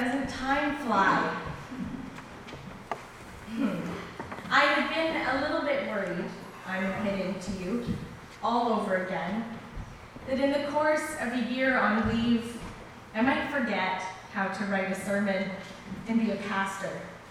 Doesn't time fly? I had been a little bit worried, I'm admitting to you, all over again, that in the course of a year on leave, I might forget how to write a sermon and be a pastor.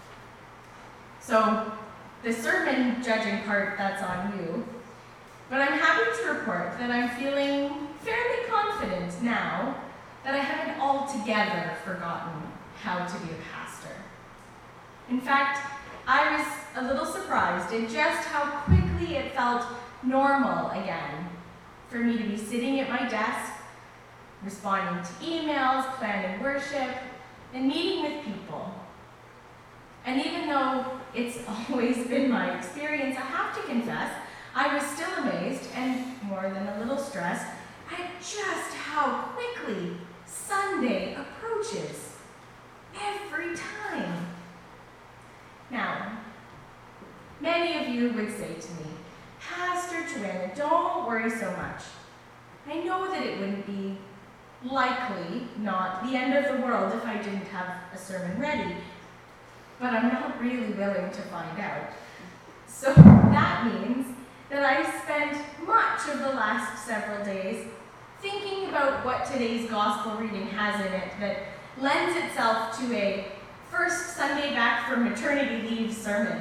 So, the sermon judging part, that's on you. But I'm happy to report that I'm feeling fairly confident now that I haven't altogether forgotten how to be a pastor. In fact, I was a little surprised at just how quickly it felt normal again for me to be sitting at my desk, responding to emails, planning worship, and meeting with people. And even though it's always been my experience, I have to confess, I was still amazed and more than a little stressed at just how quickly Sunday approaches every time. Now, many of you would say to me, Pastor Joanna, don't worry so much. I know that it wouldn't be likely not the end of the world if I didn't have a sermon ready, but I'm not really willing to find out. So that means that I spent much of the last several days thinking about what today's gospel reading has in it that lends itself to a first Sunday back from maternity leave sermon,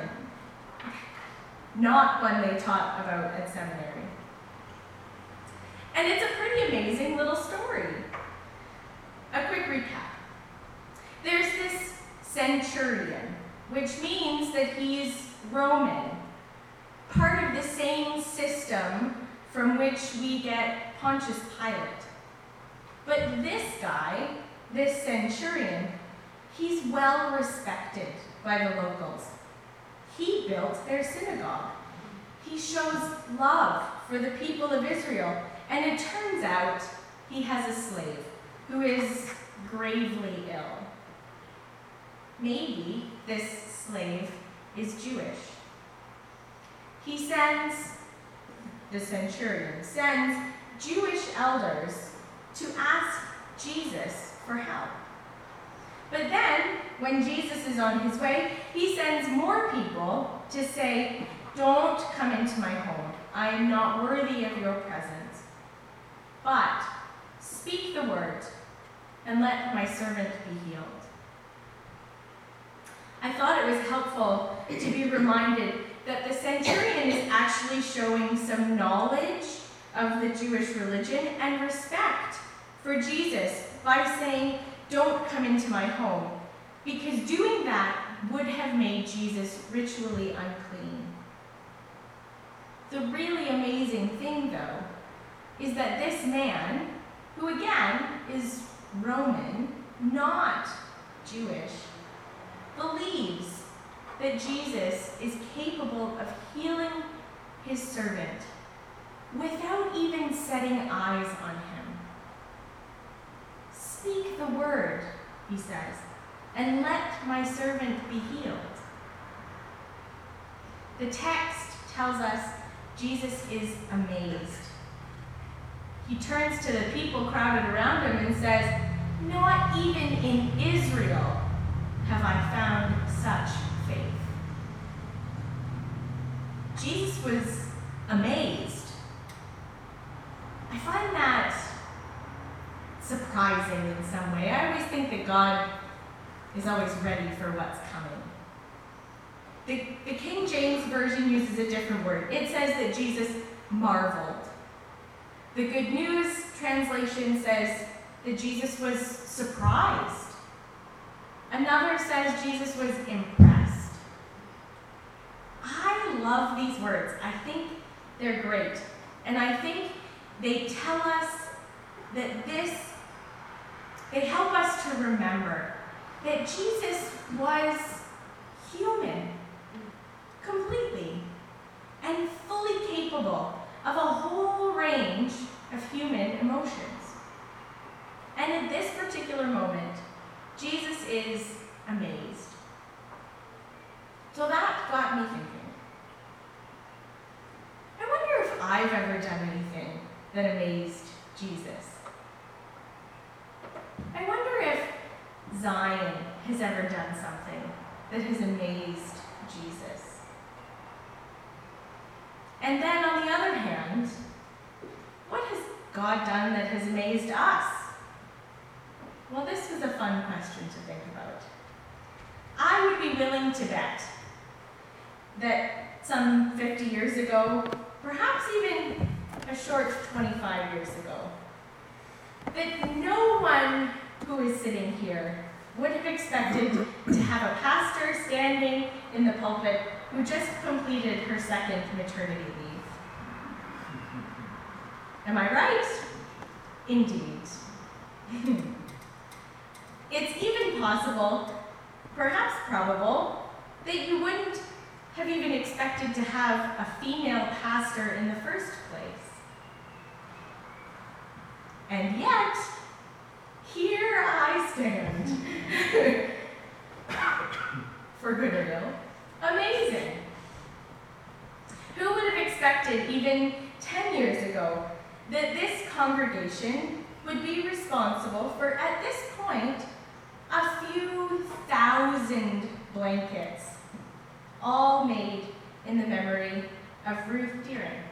not one they taught about at seminary. And it's a pretty amazing little story. A quick recap. There's this centurion, which means that he's Roman, part of the same system from which we get Pontius Pilate. But this guy, this centurion, he's well respected by the locals. He built their synagogue. He shows love for the people of Israel, and it turns out he has a slave who is gravely ill. Maybe this slave is Jewish. The centurion sends Jewish elders to ask Jesus for help. But then, when Jesus is on his way, he sends more people to say, "Don't come into my home. I am not worthy of your presence. But speak the word, and let my servant be healed." I thought it was helpful to be reminded that the centurion is actually showing some knowledge of the Jewish religion and respect for Jesus by saying, "Don't come into my home," because doing that would have made Jesus ritually unclean. The really amazing thing, though, is that this man, who again is Roman, not Jewish, believes that Jesus is capable of healing his servant without even setting eyes on him. "Speak the word," he says, "and let my servant be healed." The text tells us Jesus is amazed. He turns to the people crowded around him and says, "Not even in Israel have I found such faith." Jesus was amazed. I find that surprising in some way. I always think that God is always ready for what's coming. The King James Version uses a different word. It says that Jesus marveled. The Good News translation says that Jesus was surprised. Another says Jesus was impressed. I love these words. I think they're great. And I think they tell us that they help us to remember that Jesus was human, completely, and fully capable of a whole range of human emotions. And at this particular moment, Jesus is amazed. So that got me thinking. I wonder if I've ever done anything that amazed Jesus. I wonder if Zion has ever done something that has amazed Jesus. And then on the other hand, what has God done that has amazed us? Well, this was a fun question to think about. I would be willing to bet that some 50 years ago, perhaps even a short 25 years ago, that no one who is sitting here would have expected to have a pastor standing in the pulpit who just completed her second maternity leave. Am I right? Indeed. It's even possible, perhaps probable, that you wouldn't have even expected to have a female pastor in the first place. And yet, here I stand. For good or ill. Amazing. Who would have expected even 10 years ago that this congregation would be responsible for, at this point, a few thousand blankets, all made in the memory of Ruth Deering?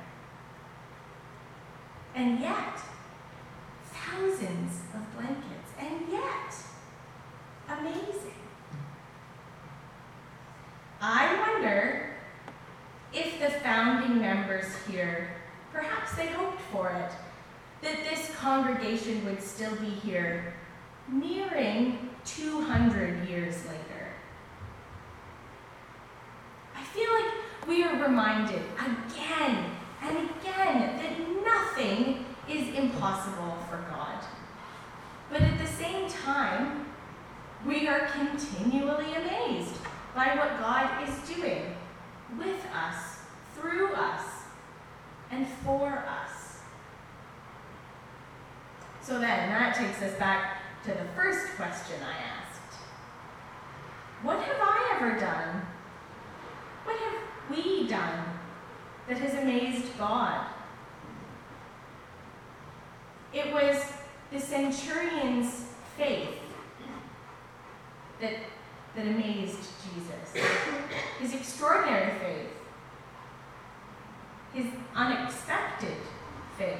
And yet, thousands of blankets, and yet, amazing. I wonder if the founding members here, perhaps they hoped for it, that this congregation would still be here nearing 200 years later. I feel like we are reminded again and again that nothing is impossible for God. But at the same time, we are continually amazed by what God is doing with us, through us, and for us. So then, that takes us back to the first question I asked. What have I ever done? What have we done that has amazed God? It was the centurion's faith that amazed Jesus. His extraordinary faith. His unexpected faith.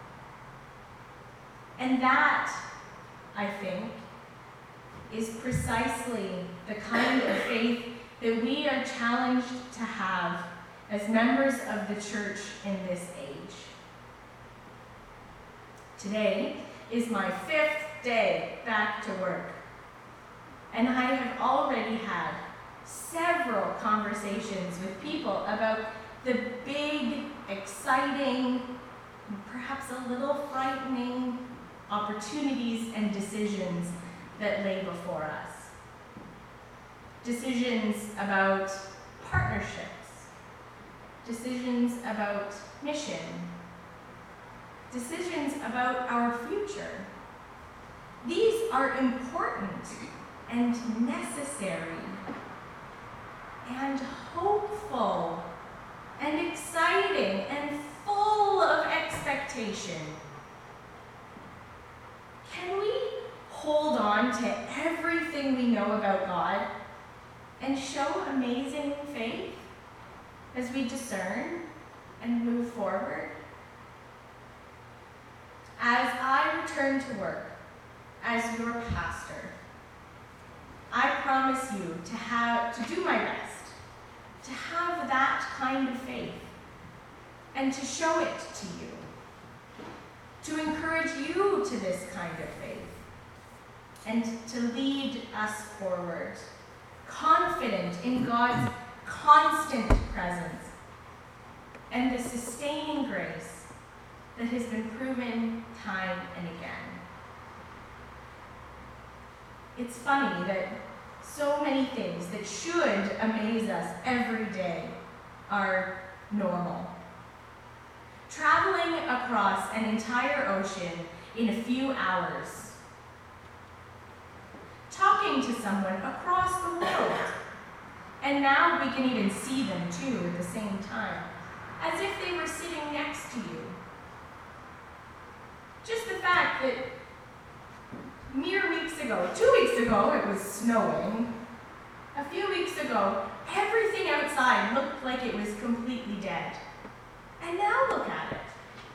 And that, I think, is precisely the kind of faith that we are challenged to have as members of the church in this age. Today is my 5th day back to work, and I have already had several conversations with people about the big, exciting, perhaps a little frightening opportunities and decisions that lay before us. Decisions about partnerships, decisions about mission, decisions about our future. These are important and necessary and hopeful and exciting and full of expectation. Can we hold on to everything we know about God and show amazing faith as we discern and move forward? As I return to work as your pastor, I promise you to do my best, to have that kind of faith, and to show it to you, to encourage you to this kind of faith, and to lead us forward, confident in God's constant presence and the sustaining grace that has been proven time and again. It's funny that so many things that should amaze us every day are normal. Traveling across an entire ocean in a few hours. Talking to someone across the world. And now we can even see them too at the same time, as if they were sitting next to you. Just the fact that mere weeks ago, 2 weeks ago, it was snowing. A few weeks ago, everything outside looked like it was completely dead. And now look at it.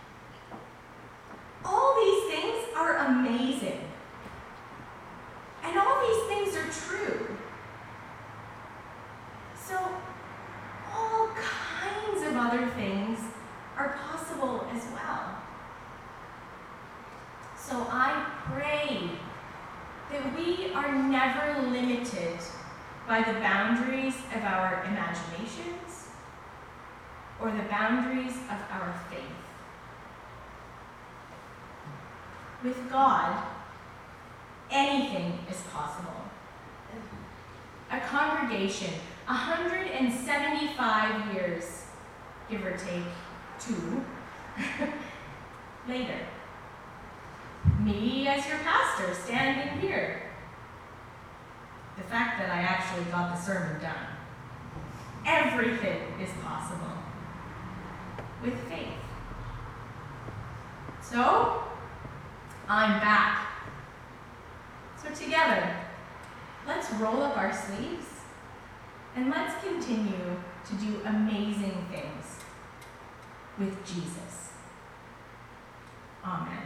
All these things are amazing. And all these things are true. So, all kinds of other things are possible as well. So I pray that we are never limited by the boundaries of our imaginations or the boundaries of our faith. With God, anything is possible. A congregation, 175 years, give or take 2, later. Me as your pastor standing here. The fact that I actually got the sermon done. Everything is possible with faith. So, I'm back. So together, let's roll up our sleeves and let's continue to do amazing things with Jesus. Amen.